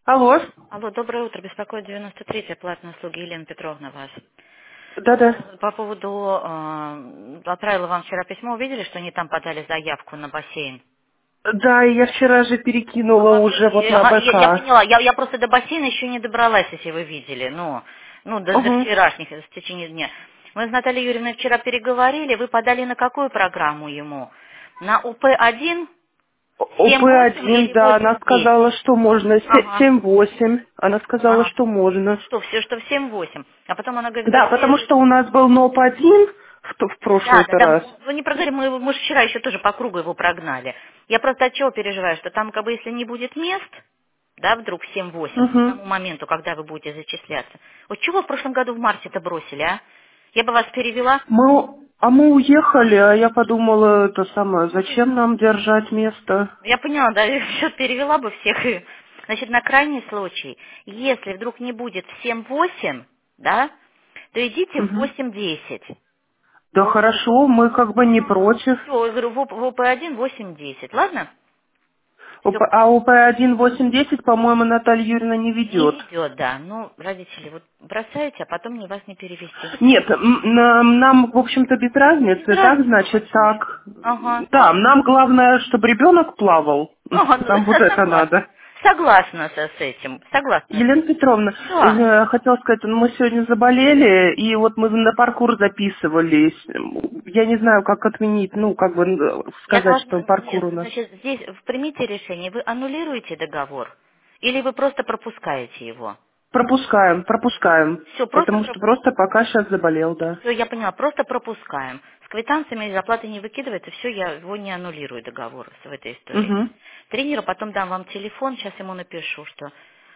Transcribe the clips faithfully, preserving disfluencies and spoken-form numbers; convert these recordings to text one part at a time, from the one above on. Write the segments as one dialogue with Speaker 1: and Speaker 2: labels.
Speaker 1: Алло.
Speaker 2: Алло, доброе утро. Беспокоит девяносто третья платные услуги. Елена Петровна вас.
Speaker 1: Да-да.
Speaker 2: По поводу... э, отправила вам вчера письмо. Увидели, что они там подали заявку на бассейн?
Speaker 1: Да, и я вчера же перекинула
Speaker 2: Ага,
Speaker 1: уже вот
Speaker 2: и-
Speaker 1: на
Speaker 2: ага, я, я
Speaker 1: БК.
Speaker 2: поняла. Я, я просто до бассейна еще не добралась, если вы видели. Ну, ну до, до
Speaker 1: Угу.
Speaker 2: вчерашних, в течение дня. Мы с Натальей Юрьевной вчера переговорили. Вы подали на какую программу ему? На уп один, семь
Speaker 1: оп
Speaker 2: восемь
Speaker 1: один,
Speaker 2: или
Speaker 1: да, она
Speaker 2: восемь
Speaker 1: сказала,
Speaker 2: десять?
Speaker 1: что можно.
Speaker 2: Ага.
Speaker 1: семь восемь. Она сказала,
Speaker 2: Ага.
Speaker 1: что можно.
Speaker 2: Что, все, что в семь восемь. А потом она говорит,
Speaker 1: Да, потому
Speaker 2: бассейн...
Speaker 1: что у нас был ноп один в, т- в
Speaker 2: Да,
Speaker 1: прошлый
Speaker 2: да, да.
Speaker 1: раз.
Speaker 2: Вы не проговорили, мы, его- мы же вчера еще тоже по кругу его прогнали. Я просто от чего переживаю, что там как бы если не будет мест, да, вдруг в семь восемь, к
Speaker 1: Угу.
Speaker 2: тому моменту, когда вы будете зачисляться. Вот чего в прошлом году в марте-то бросили, а? Я бы вас перевела.
Speaker 1: Мы, а мы уехали, а я подумала, это самое, зачем нам держать место?
Speaker 2: Я поняла, да, все перевела бы всех. и- Значит, на крайний случай, если вдруг не будет в семь восемь, да, то идите в
Speaker 1: Угу.
Speaker 2: восемь десять.
Speaker 1: Да хорошо, мы как бы не против.
Speaker 2: Все, я говорю, в оп один восемь десять, ладно? Все,
Speaker 1: ОП А оп один восемь десять, по-моему, Наталья Юрьевна не
Speaker 2: не
Speaker 1: ведет.
Speaker 2: ведет, да. Ну, родители вот бросаете, а потом не вас не перевести.
Speaker 1: Нет, м, нам, нам, в общем-то, без
Speaker 2: Без
Speaker 1: разницы. Так,
Speaker 2: разницы
Speaker 1: значит,
Speaker 2: вообще.
Speaker 1: так.
Speaker 2: Ага.
Speaker 1: Да, нам главное, чтобы ребенок плавал.
Speaker 2: Ага, ну,
Speaker 1: Нам вот
Speaker 2: со-
Speaker 1: это
Speaker 2: согласна.
Speaker 1: надо.
Speaker 2: Согласна со- с этим. Согласна с
Speaker 1: Елена
Speaker 2: этим.
Speaker 1: Петровна,
Speaker 2: Да.
Speaker 1: э, хотела сказать, ну, мы сегодня заболели, и вот мы на паркур записывались. Я не знаю, как отменить, ну, как бы э,
Speaker 2: Я
Speaker 1: сказать,
Speaker 2: должна...
Speaker 1: что паркур
Speaker 2: Нет,
Speaker 1: у нас.
Speaker 2: значит, здесь примите решение. Вы аннулируете договор или вы просто пропускаете его?
Speaker 1: Пропускаем, пропускаем.
Speaker 2: Все, просто
Speaker 1: Потому что просто пока сейчас заболел, да.
Speaker 2: Все, я поняла, просто пропускаем. С квитанциями зарплаты не выкидывается, все, я его не аннулирую договор в этой истории.
Speaker 1: Угу.
Speaker 2: Тренеру потом дам вам телефон, сейчас ему напишу, что...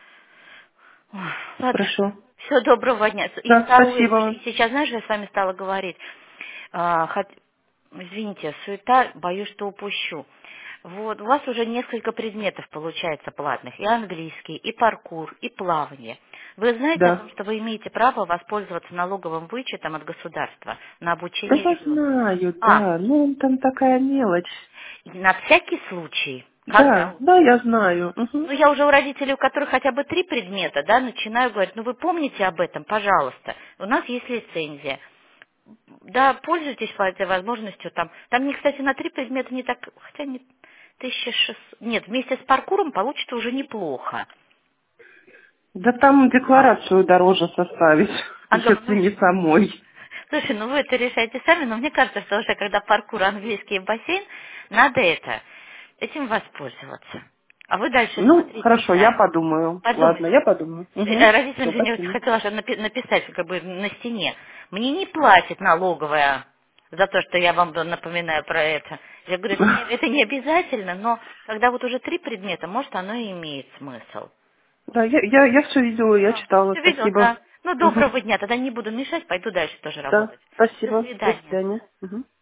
Speaker 2: Ой, ладно,
Speaker 1: Хорошо.
Speaker 2: все, доброго дня. И
Speaker 1: Да,
Speaker 2: второе,
Speaker 1: спасибо
Speaker 2: вы
Speaker 1: вам.
Speaker 2: сейчас, знаешь, я с вами стала говорить, а, хот- извините, суета, боюсь, что упущу. Вот, у вас уже несколько предметов получается платных, и английский, и паркур, и плавание. Вы знаете о
Speaker 1: Да.
Speaker 2: том, что вы имеете право воспользоваться налоговым вычетом от государства на
Speaker 1: Да
Speaker 2: обучение
Speaker 1: я
Speaker 2: ребенка?
Speaker 1: знаю,
Speaker 2: А,
Speaker 1: да. Ну, там такая мелочь.
Speaker 2: на всякий случай,
Speaker 1: Да,
Speaker 2: когда...
Speaker 1: да, я знаю. Мгм.
Speaker 2: Ну, я уже у родителей, у которых хотя бы три предмета, да, начинаю говорить, ну, вы помните об этом, пожалуйста. У нас есть лицензия. Да, пользуйтесь по этой возможностью. Там, там не, кстати, на три предмета не так, хотя не тысяча шестьсот. Нет, вместе с паркуром получится уже неплохо.
Speaker 1: Да там
Speaker 2: А,
Speaker 1: декларацию дороже составить,
Speaker 2: Ага,
Speaker 1: если
Speaker 2: ну,
Speaker 1: не самой.
Speaker 2: слушай, ну вы это решаете сами, но мне кажется, что уже когда паркур, английский и бассейн, надо это, этим воспользоваться. А вы дальше
Speaker 1: Ну,
Speaker 2: смотрите
Speaker 1: хорошо, я
Speaker 2: сами.
Speaker 1: подумаю. Ладно,
Speaker 2: Подумайте.
Speaker 1: я подумаю. Угу.
Speaker 2: Э, Родителям
Speaker 1: Все,
Speaker 2: же не
Speaker 1: спасибо.
Speaker 2: хотела что напи- написать как бы на стене. Мне не платит налоговая за то, что я вам напоминаю про это. Я говорю, это не, это не обязательно, но когда вот уже три предмета, может, оно и имеет смысл.
Speaker 1: Да, я, я, я все видела, я
Speaker 2: А,
Speaker 1: читала,
Speaker 2: все видел,
Speaker 1: спасибо.
Speaker 2: да. Ну,
Speaker 1: Угу.
Speaker 2: доброго дня, тогда не буду мешать, пойду дальше тоже
Speaker 1: Да,
Speaker 2: работать. До
Speaker 1: спасибо. До
Speaker 2: свидания.
Speaker 1: свидания. Мгм.